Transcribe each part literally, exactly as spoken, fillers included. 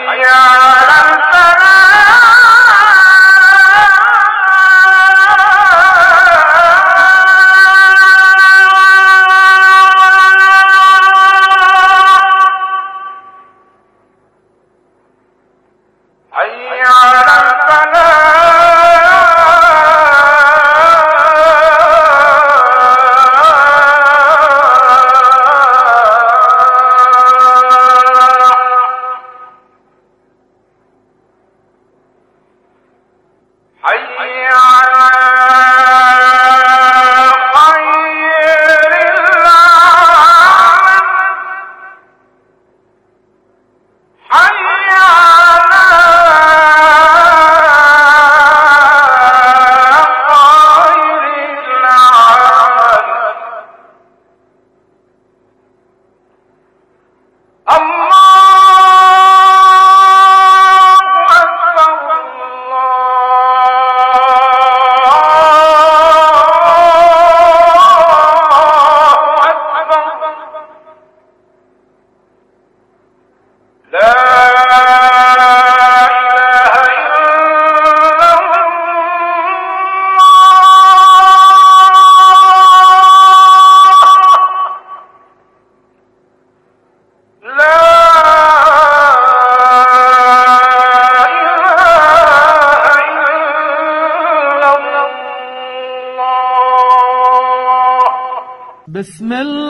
بسم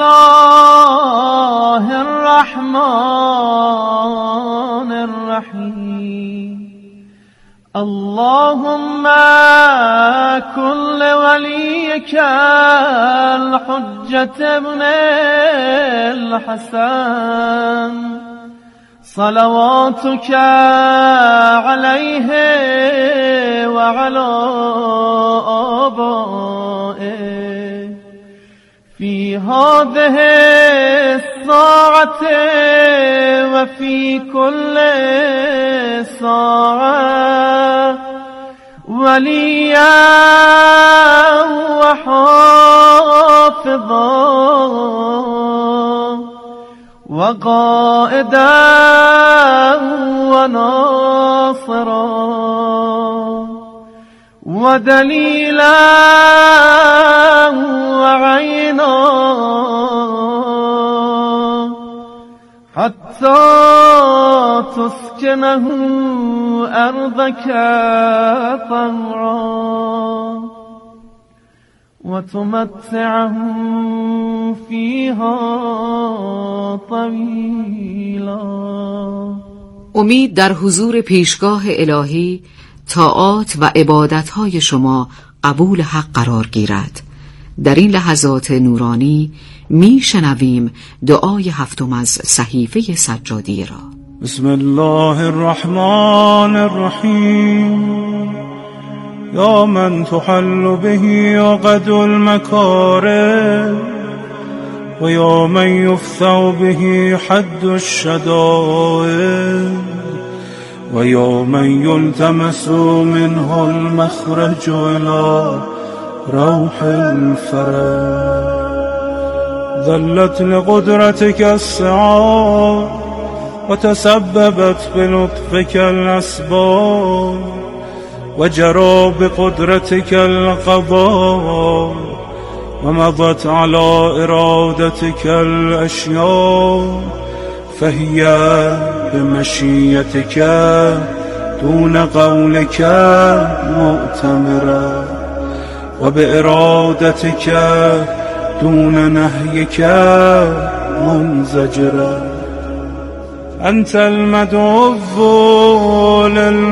الله الرحمن الرحيم اللهم كن لوليك الحجة ابن الحسن صلواتك عليه وعلى آبائه في هذه الساعة وفي كل ساعة وليا وحافظا وقائدا وناصرا ودليلا وعينا حتى تسكنه أرضك طوعا وتمتعه فيها طويلا. امید در حضور پیشگاه الهی طاعات و عبادتهای شما قبول حق قرار گیرد. در این لحظات نورانی می شنویم دعای هفتم از صحیفه سجادی را. بسم الله الرحمن الرحیم یا من تحل به عقد المکاره و یا من یفتح به حد الشدائد و یا من یلتمس منه المخرج الى روح الفرج ذلت لقدرتك السعاد وتسببت بلطفك الأسباب وجرى بقدرتك القضاء ومضت على إرادتك الأشياء فهي بمشيتك دون قولك مؤتمرة وبإرادتك دون نهيك منزجرة أنت المدعو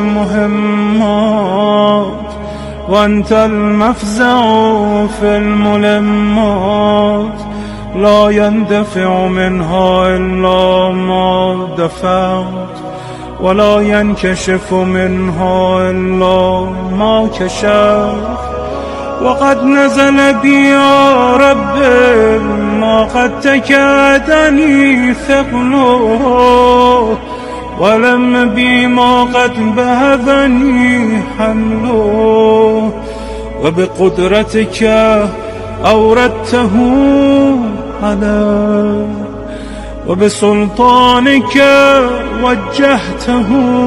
للمهمات وأنت المفزع في الملمات لا يندفع منها إلا ما دفعت ولا ينكشف منها إلا ما كشفت وقد نزل بي يا رب ما قد تكادني ثقله ولم بي ما قد بهذني حمله وبقدرتك أوردته علي وبسلطانك وجهته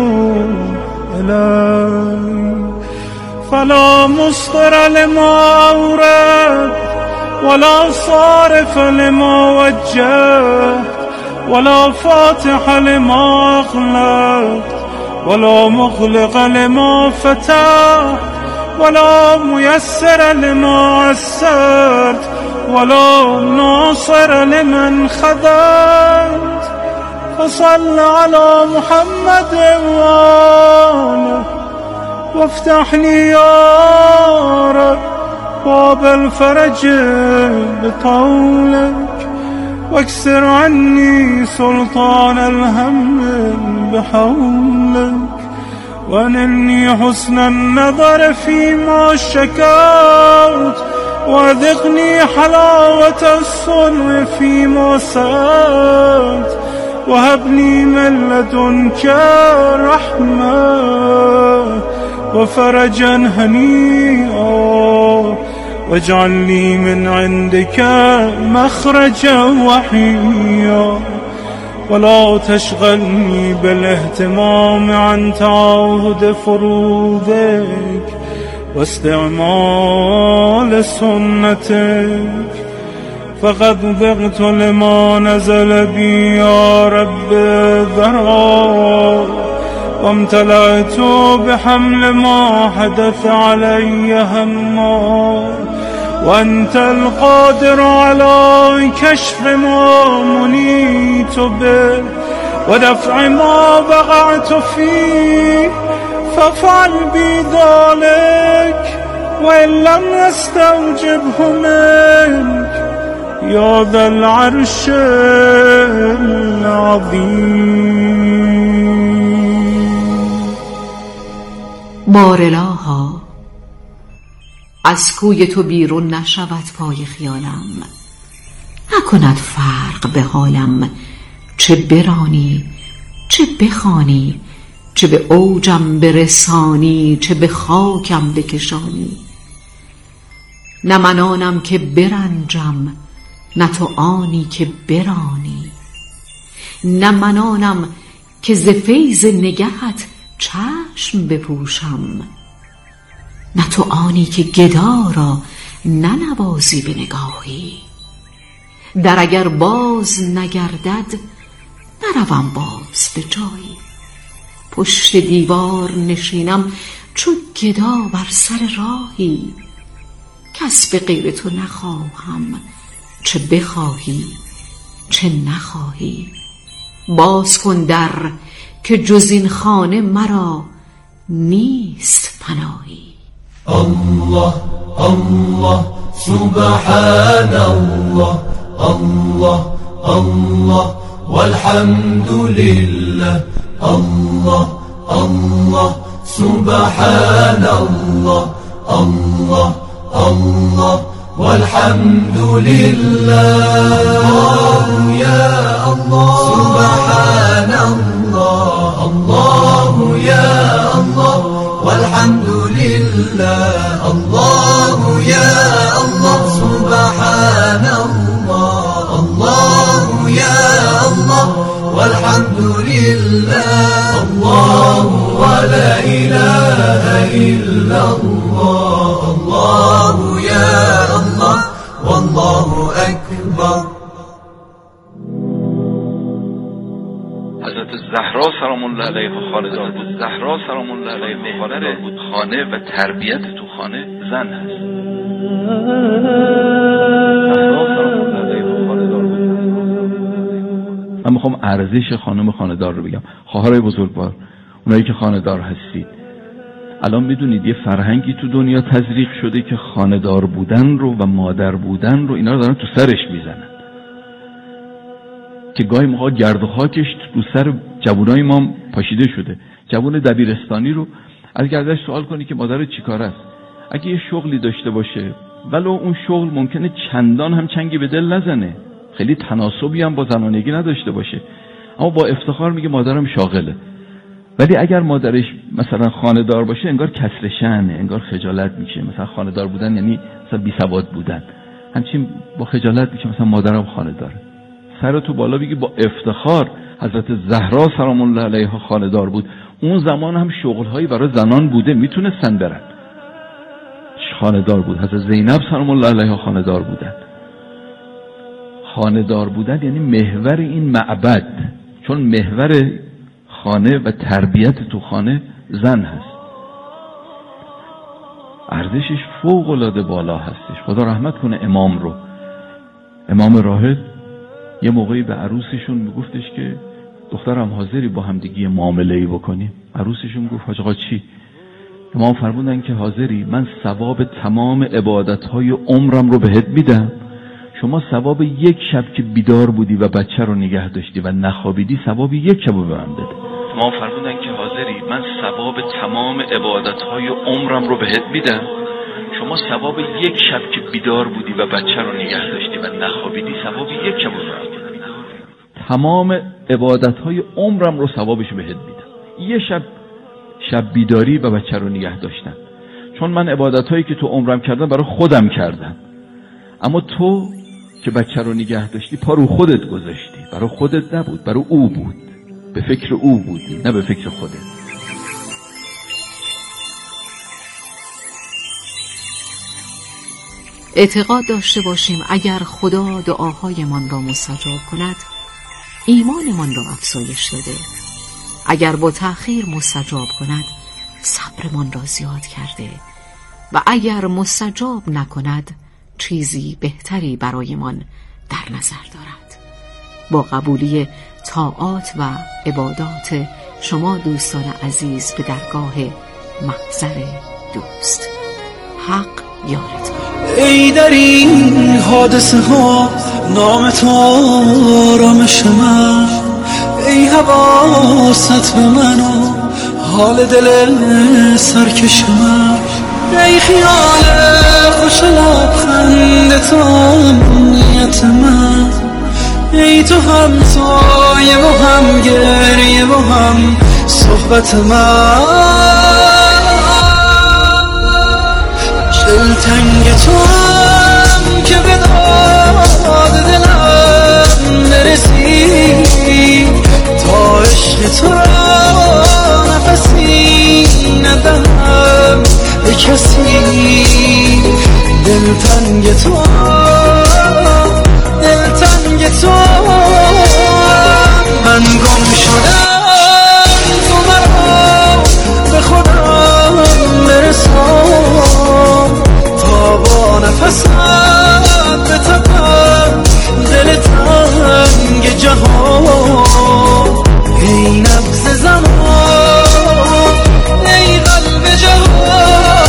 إلي فلا مصدر لما أورد ولا صارف لما وجهت ولا فاتح لما أغلقت ولا مغلق لما فتحت ولا ميسر لما عسرت ولا ناصر لمن خذلت فصل على محمد وآله وافتح لي يا رب باب الفرج بطولك واكسر عني سلطان الهم بحولك وانني حسن النظر فيما شكوت وذقني حلاوة الصنع فيما سألت وهبني من لدنك رحمة وفرجا هنيئا واجعل لي من عندك مخرجا وحيا ولا تشغلني بالاهتمام عن تعاهد فروضك واستعمال سنتك فقد ضغط لما نزل بي يا رب ذرا وامتلأت بحمل ما حدث علي هما وأنت القادر على كشف ما منيت به ودفع ما وقعت فيه فافعل بي ذلك وإن لم يستوجبه منك يا ذا العرش العظيم. بارالها از کوی تو بیرون نشود پای خیالم، نکند فرق به حالم، چه برانی چه بخوانی، چه به اوجم برسانی چه به خاکم بکشانی. نه من آنم که برنجم، نه تو آنی که برانی، نه من آنم که ز فیض نگهت چشم بپوشم، نه تو آنی که گدا را ننوازی به نگاهی. در اگر باز نگردد نروم باز به جایی، پشت دیوار نشینم چو گدا بر سر راهی. کس به غیر تو نخواهم، چه بخواهی چه نخواهی. باز کن در که جز این خانه مرا نیست پناهی. الله الله سبحان الله الله الله والحمد لله الله الله سبحان الله الله الله والحمد لله يا الله سبحان الله الله يا الله والحمد لله الله يا الله سبحان الله الله يا الله والحمد لله الله ولا إله إلا الله الله يا الله والله أكبر. حضرت زهرا سلام الله علیها خانه‌دار بود. زهرا سلام الله علیها خانه‌دار بود. خانه و تربیت تو خانه زن هست. زهرا سلام الله علیها خانه‌دار بود. من میخوام ارزش خانم خانه‌دار رو بگم. خواهرای بزرگوار، اونایی که خانه‌دار هستید، الان میدونید یه فرهنگی تو دنیا تزریق شده که خانه‌دار بودن رو و مادر بودن رو اینا رو دارن تو سرش میزنن، که گاهی موقع گرد و خاکش تو سر جوانای ما پاشیده شده. جوان دبیرستانی رو از گردش سوال کنی که مادر چی کار است، اگه یه شغلی داشته باشه ولو اون شغل ممکنه چندان هم چنگی به دل نزنه، خیلی تناسبی هم با زنانگی نداشته باشه، اما با افتخار میگه مادرم شاغله. ولی اگر مادرش مثلا خانه‌دار باشه انگار کسر شأنه، انگار خجالت میشه. مثلا خانه‌دار بودن یعنی مثلا بی سواد بودن، همچین با خجالت میشه مثلا مادرم خانه‌داره. سرتو بالا بگی با افتخار حضرت زهرا سلام الله علیها خانه‌دار بود. اون زمان هم شغل‌هایی برای زنان بوده، میتونستن برن، خانه‌دار بود. حضرت زینب سلام الله علیها خانه‌دار بودن. خانه‌دار بودن یعنی محور این معبد، چون محور خانه و تربیت تو خانه زن هست. ارزشش فوق العاده بالا هستش. خدا رحمت کنه امام رو. امام راهب یه موقعی به عروسشون میگفتش که دخترم حاضری با همدیگه معامله‌ای بکنیم؟ عروسشون گفت حاج آقا چی؟ امام فرمودن که حاضری؟ من ثواب تمام عبادت‌های عمرم رو بهت میدم، شما ثواب یک شب که بیدار بودی و بچه رو نگه داشتی و نخوابیدی ثواب یک شب رو به من بده. امام فرمودن که حاضری؟ من ثواب تمام عبادت‌های عمرم رو بهت میدم، شما ثواب یک شب که بیدار بودی و بچه رو نگه داشتی و نخوابیدی ثواب یک شب رو به من بده. تمام عبادت‌های عمرم رو ثوابش بهت میدم. یه شب شب بیداری و بچه رو نگه داشتن، چون من عبادت‌هایی که تو عمرم کردم برای خودم کردم، اما تو که بچه رو نگه داشتی پا رو خودت گذاشتی، برای خودت نبود، برای او بود، به فکر او بودی نه به فکر خودت. اعتقاد داشته باشیم اگر خدا دعاهایمان را مستجاب کند، ایمانمان را افزایش داده. اگر با تأخیر مستجاب کند، صبرمان را زیاد کرده و اگر مستجاب نکند، چیزی بهتری برایمان در نظر دارد. با قبولی طاعات و عبادات شما دوستان عزیز به درگاه محضر دوست، حق یارتان. ای در این حادثه ها نام تو آرامش من، ای حواست به من و حال دل سرکش من، ای خیال خوش لبخند تو امنیت من، ای تو هم سایه و هم گریه و هم صحبت من، دلتنگ تو هم که به داد دلم نرسی، تا عشق تو را نفسی ندهم به کسی، دلتنگ تو دلتنگ تو من گم شدم، تو مرا به خودم برسان، تا با نفسم به تپم دل تنگ جهان، ای نبض زمان ای قلب جهان.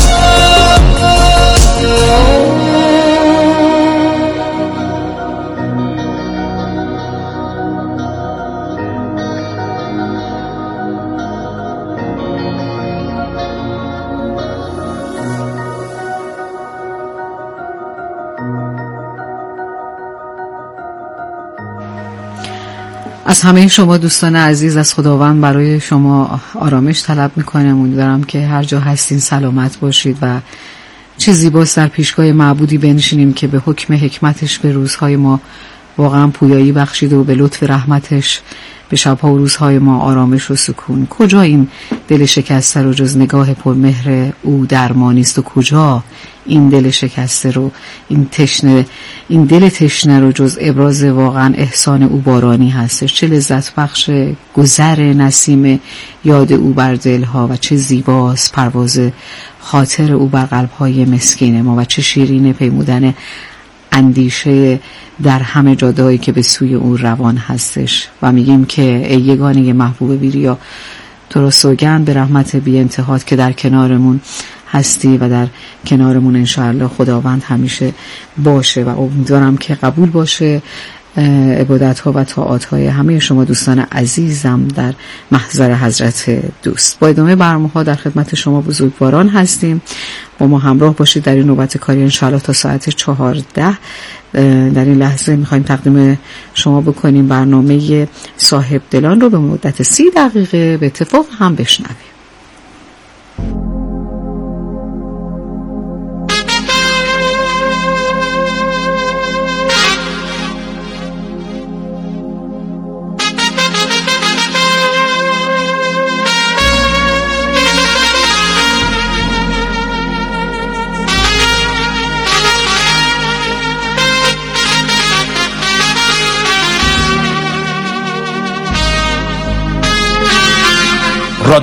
از همه شما دوستان عزیز، از خداوند برای شما آرامش طلب میکنم. امیدوارم که هر جا هستین سلامت باشید و چه زیباست در پیشگاه معبودی بنشینیم که به حکم حکمتش به روزهای ما واقعا پویایی بخشید و به لطف رحمتش به شبها و روزهای ما آرامش و سکون. کجا این دل شکسته رو جز نگاه پرمهر او درمانی است و کجا این دل شکسته رو، این تشنه، این دل تشنه رو جز ابراز واقعا احسان او بارانی هستش. چه لذت بخش گذر نسیم یاد او بر دلها و چه زیباست پرواز خاطر او بر قلبهای مسکین ما و چه شیرین پیمودن اندیشه در همه جاده‌هایی که به سوی او روان هستش. و میگیم که ای یگانه محبوب بیریا، تو را سوگند به رحمت بی انتهات که در کنارمون هستی و در کنارمون انشاءالله خداوند همیشه باشه و امیدوارم که قبول باشه عبادت ها و طاعات های همه شما دوستان عزیزم در محضر حضرت دوست. با ادامه برنامه ها در خدمت شما بزرگواران هستیم. با ما همراه باشید در این نوبت کاری انشاءالله تا ساعت چهارده. در این لحظه میخوایم تقدیم شما بکنیم برنامه صاحب دلان رو به مدت سی دقیقه به اتفاق هم بشنویم.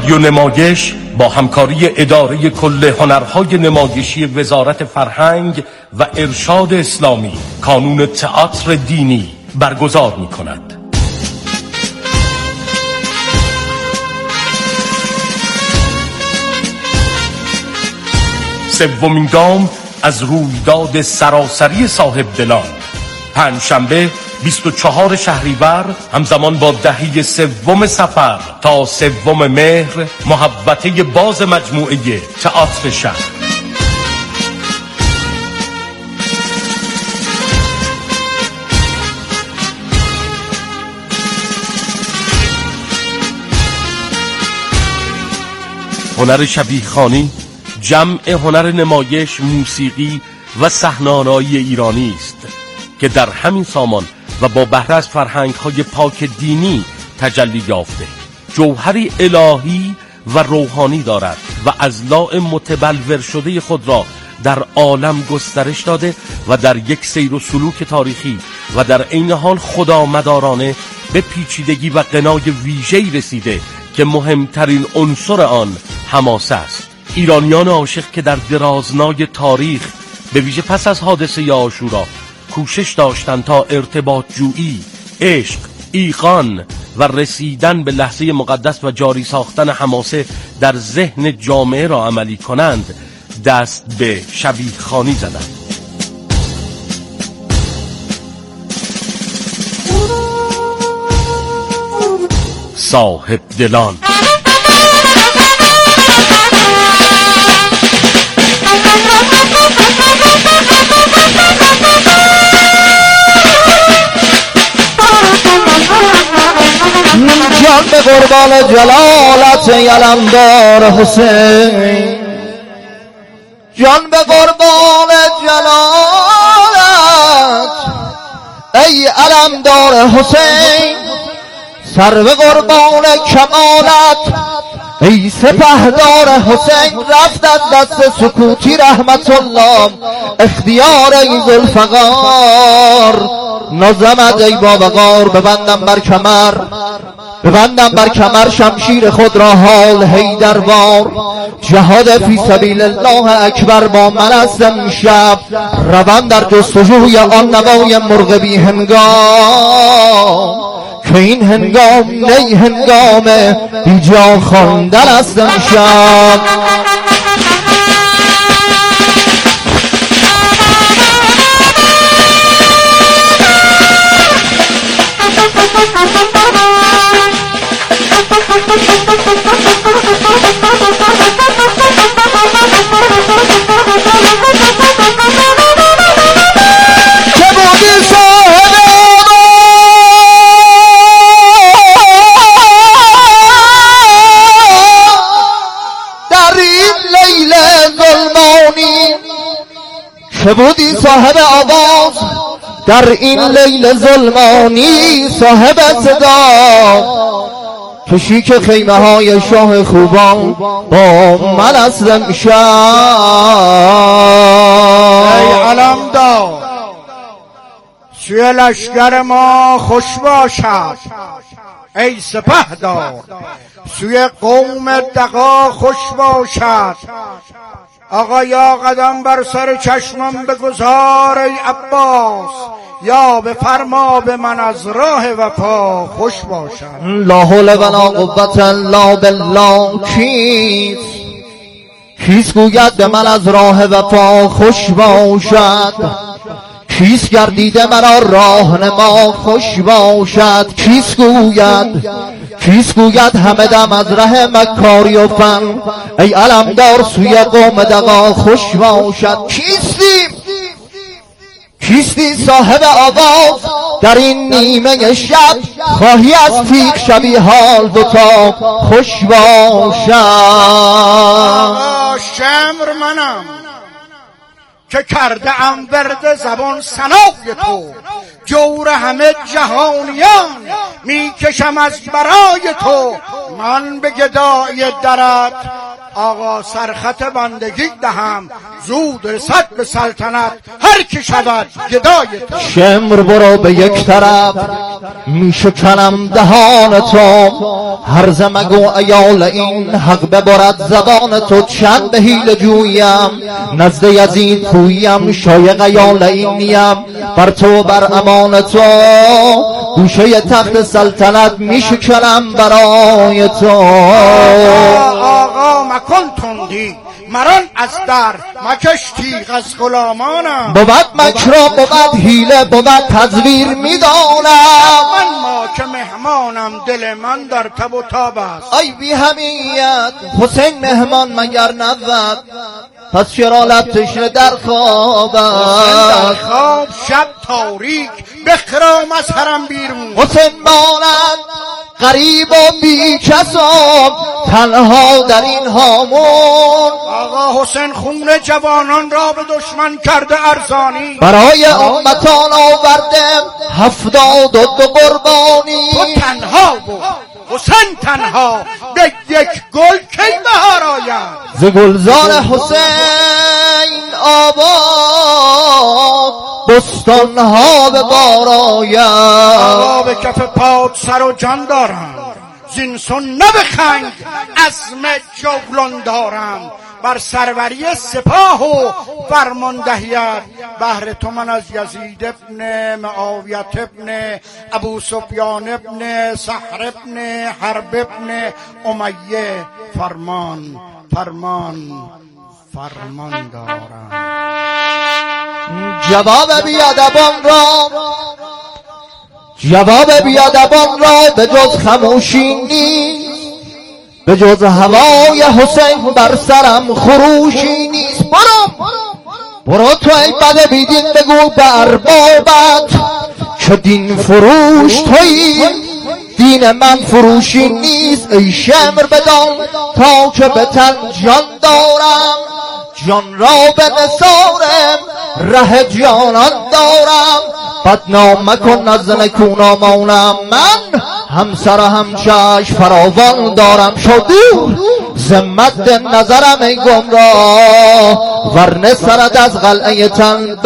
رادیو نمایش با همکاری اداره کل هنرهای نمایشی وزارت فرهنگ و ارشاد اسلامی کانون تئاتر دینی برگزار می کند. سومین گام از رویداد سراسری صاحب دلان، پنجشنبه بیست و چهارم شهریور همزمان با دهه سوم صفر تا سوم مهر، محوطه باز مجموعه تئاتر شهر. هنر شبیه‌خوانی جمع هنر نمایش، موسیقی و صحنه‌آرایی ایرانی است که در همین سامان و با بهره از فرهنگ‌های پاک دینی تجلی یافته، جوهری الهی و روحانی دارد و اضلاع متبلور شده خود را در عالم گسترش داده و در یک سیر و سلوک تاریخی و در عین حال خدامدارانه به پیچیدگی و غنای ویژه‌ای رسیده که مهمترین عنصر آن حماسه است. ایرانیان عاشق که در درازنای تاریخ به ویژه پس از حادثه عاشورا کوشش داشتند تا ارتباط جویی، عشق، ایقان و رسیدن به لحظه مقدس و جاری ساختن حماسه در ذهن جامعه را عملی کنند، دست به شبیه‌خوانی زدند. صاحب دلان جان به قربان جلالت علمدار حسین، جان به قربان جلالت ای علمدار حسین، سر به قربان کمالت ای سپهدار حسین. رفت از دست سکوتی رحمت الله اختیار ای ذوالفقار، نازمد ای باوقار. ببندم بر کمر، ببندم بر کمر شمشیر خود را حال حیدروار. جهاد فی سبیل الله اکبر با من است امشب، روان در جستجوی آن نوای مرغ بی هنگام که این هنگام نی هنگام بی جا خواندن است امشب. که بودی صاحب آواز در این لیل ظلمانی، صاحب صدا کشی خیمه های شاه خوبان با من است امشب. ای علمدار سوی لشکر ما خوش باشد، ای سپهدار سوی قوم دغا خوش باشد. آقا یا قدم بر سر چشمم بگذار ای عباس، یا بفرما به من از راه وفا خوش باشد. لا حول ولا قوة الا بالله. کیست کیست گوید به من از راه وفا خوش باشد؟ کیست گردیده مرا راهنما خوش باشد؟ کیست گوید کیست گوید همه دم از ره مکاری و فن ای علمدار سوی قوم دغا خوش باشد؟ کیستی کیستی صاحب آواز در این نیمه شب، خواهی از تیغ شبی حال دوتا خوش باشد. شمر منم که کرده ام ورد زبان ثنای تو، جور همه جهانیان میکشم از برای تو. من به گدای درت آقا سرخط بندگی دهم، زود رسد به سلطنت هر کی شود گدای تو. شمر برو به یک طرف میشکنم دهان تو، هر زمگو ایال این حق ببرد زبان تو. چند به حیله جویم نزد یزید پویم، شایق ایال این نیم بر تو بر امان تو. گوشه تخت سلطنت میشکنم برای تو. آقا آقا مکن تندی، مران از در مکش تیغ از غلامانم. بود مکر بود حیله بود تزویر میدانم، من ما که مهمانم دل من در تب و تاب است. ای بی همیت حسین مهمان مگر نبود، پس چرا لب تشنه در خواب است. در خواب شب تاریک بخرام از حرم بیرون. حسین ماند غریب و بی کسم تنها در این هامون. آقا حسین خون جوانان را به دشمن کرده ارزانی، برای امتان آورده هفتاد و دو قربانی. تو تنها بود حسین تنها، به یک گل کی بهار آید. ز گلزار حسین آباد بستانها به بار آید. آقا به کف پاد سر و جان دارم، زین سنه بخنگ عزم جولان دارم. بر سروری سپاه و فرماندهیت بهر تو من از یزید ابن معاویت ابن ابو سفیان ابن سحر ابن حرب ابن امیه فرمان فرمان فرمان دارم. جواب بیادبان را جواب بیادبان را به جز خموشی نیست، به جز هوای حسین بر سرم خروشی نیست. برو برو تو ای بد بیدین بگو به اربابت که دین فروش تویی، دین من فروشی نیست. ای شمر بدان تا که به تن جان دارم، جان را به نثارم ره جانان دارم. بدنام مکن از نکونامانم، من همسر هم چشم فراوان دارم. شدور زمت نظرم ای گمراه، ورنه سرت از قلعه تن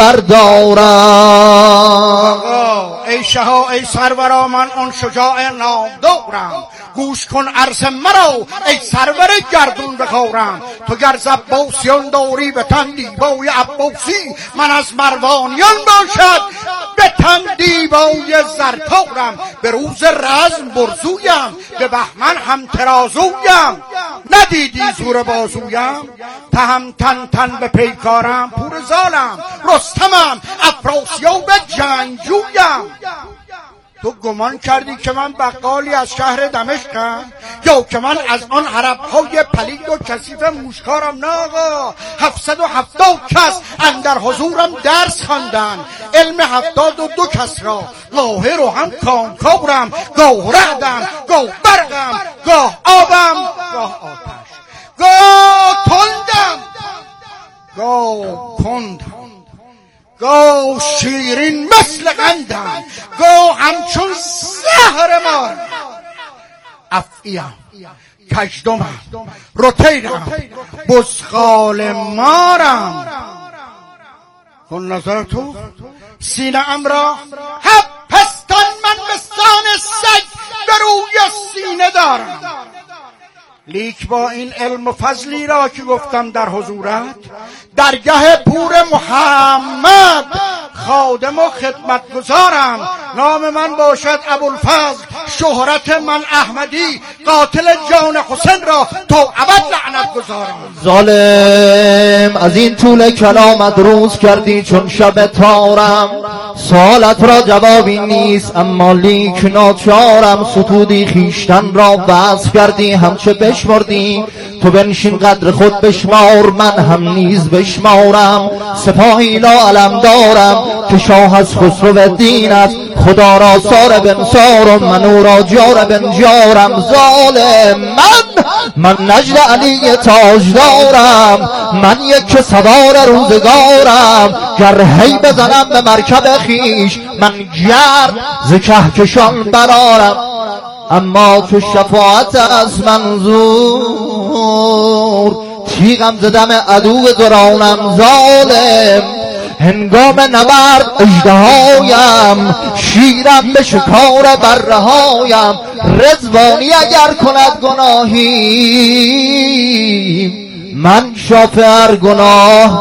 بردارم. آقا ای شها ای سرورا من اون شجاع نام دارم، گوش کن عرض مرا ای سرور گردون بخورم. تو گر زباسیان داری به تن دیبای عباسی، من از مروانیان باشد به تن دیبای زرتارم. به روز رزم برزویم به بهمن هم ترازویم، ندیدی زور بازویم تهمتن تن به پیکارم. پور زالم رستمم افراسیاب جنگجویم. تو گمان کردی که من بقالی از شهر دمشقم، یا که من از آن عربهای پلید و کثیف موشکارم؟ نه آقا، هفتصد و هفتاد کس اندر حضورم درس خواندن، علم هفتاد و دو کس را لاهر و هم کامکارم. گاه رعدم گاه برقم گاه آبم گاه آتش، گاه تندم گاه کندم، گاه شیرین مثل قندم گاه همچون زهر مار. افعیم کژدمم رتیرم بزغال مارم. کن نظر تو سینه ام را هپستان من بستان سگ به روی سینه دارم. لیک با این علم و فضلی را که گفتم در حضورت، درگه پور محمد خادم و خدمتگزارم. نام من باشد ابوالفضل، شهرت من احمدی، قاتل جان حسین را تا ابد لعنت گذارم. ظالم از این طول کلامت روز کردی چون شب تارم، سوالت را جوابی نیست اما لیک ناچارم. ستودی خیشتن را بس کردی همچه بشمردی، تو بنشین قدر خود بشمار من هم نیز بشمارم. سپاهی لا علم دارم که شاه از خسرو دین است، خدا را سار بنسار و من او را جار بنجارم. ظالم من من نجد علی تاج دارم، من یک سوار روزگارم. گر هی بزنم به مرکب خیش من گرد ز کهکشان برارم. اما تو شفاعت از منظور تیغم زدم عدو گرانم ظالم، هنگام نبرد اژدهایم، شیرم به شکار برهایم، رضوانی اگر کند گناهی من شافر گناه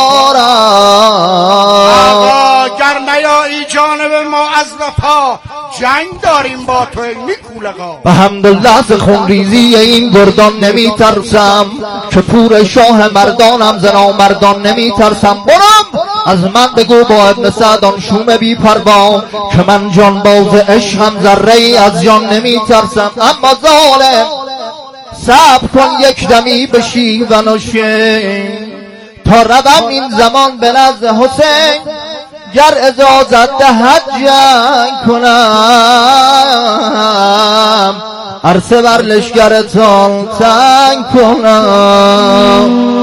کارم. آقا گر نیایی جانب ما از وفا، جنگ داریم با تو ای نیکولقا. به حمدالله ز خونریزی این گردان نمی ترسم، که پور شاه مردانم ز نامردان نمی ترسم. برم از من بگو با ابن سعد آن شوم بی پروا، که من جان باز عشقم ذره ای از جان نمی ترسم. اما ظالم صبر کن یک دمی بشی و نوشین، تا روم این زمان به نزد حسین، گر اجازت دهد جنگ کنم، عرصه بر لشکرتان تنگ کنم.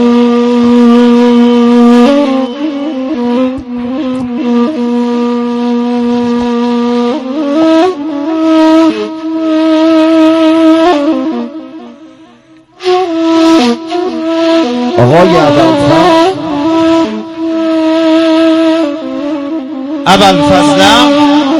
آقای ابوالفضل ابوالفضلم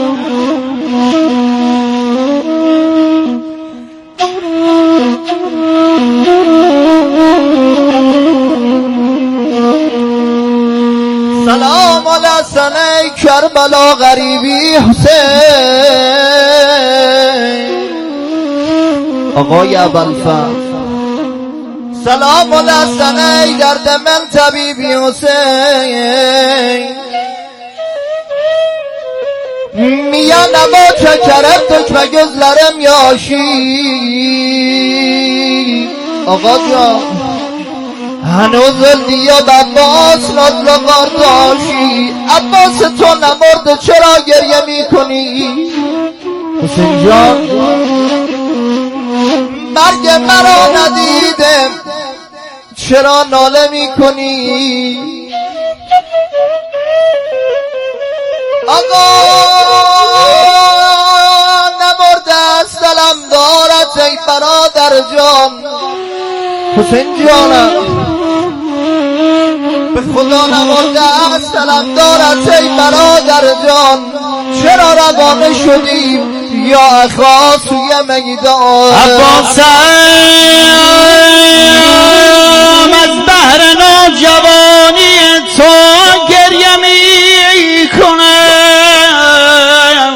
سلام علی سنه کربلا غریبی حسین. آقای ابوالفضل سلام علی سنه درد من طبیبی حسین. میان اما چکرم دکمه gözlerim یاشی. آقا جان هنوز ولدی و عباس نازل قرداشی. عباس تو نمرده چرا گریه میکنی؟ حسین جان مرگ مرا ندیدم چرا ناله میکنی؟ آقا نمرده است سلام دارد ای برادر جان. حسین جانم به خدا نمرده است سلام دارد ای برادر جان. چرا روانه شدیم یا اخا سوی میدان؟ عباسم از بهر نوجوانی تو گریه می کنم.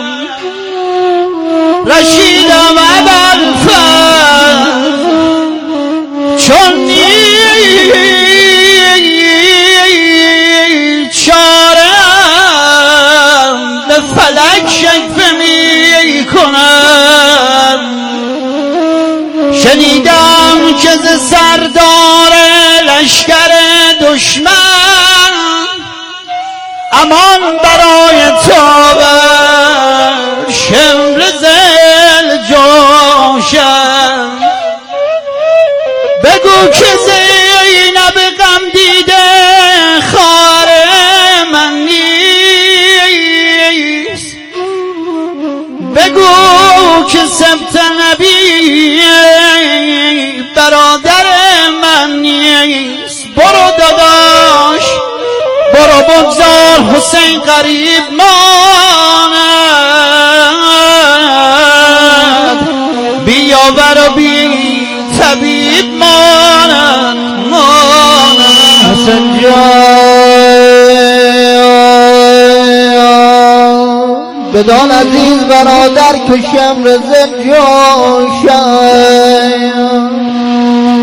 رشیدم ابوالفضل چون چارم به فلک شکوه می کنم. شنیدم که ز سردار لشکر دشمن امان برای تو بر شمر زل جوشن. بگو که زینب غم دیده خار من نیست. بگو که سبت نبی برادر من نیست. برو داداش برو بگذار حسین غریب ماند، بیاور و بی طبیب ماند ماند. حسین جان بدان عزیز برادر که شمر زل جوشن.